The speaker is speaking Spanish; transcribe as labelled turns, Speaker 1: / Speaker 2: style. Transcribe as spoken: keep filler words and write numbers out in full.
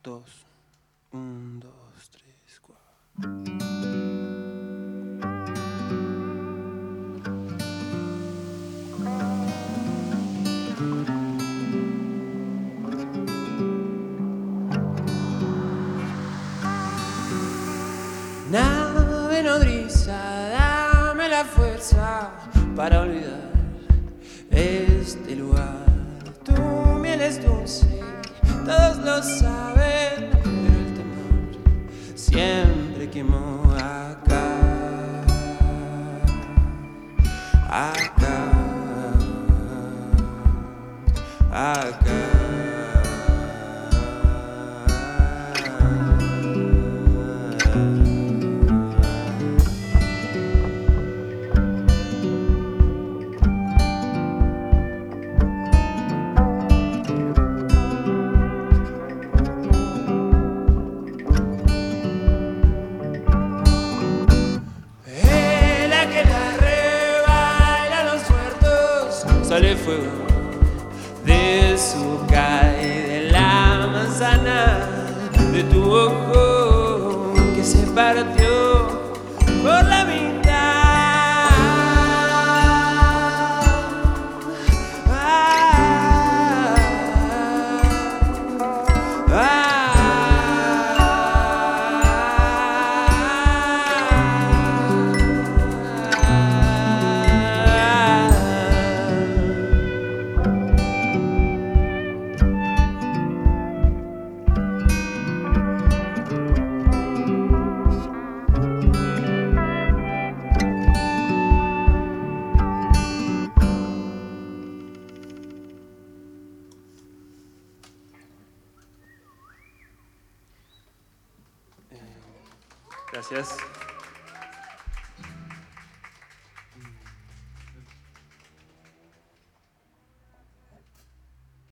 Speaker 1: dos. Un, dos, tres, cuatro. Nave nodriza, dame la fuerza para olvidar este lugar. Tu miel es dulce, todos lo saben, pero el temor siempre quemó acá, acá, acá. Sale fuego de su boca y de la manzana de tu ojo que se partió por la mitad. Ah, ah, ah. Gracias.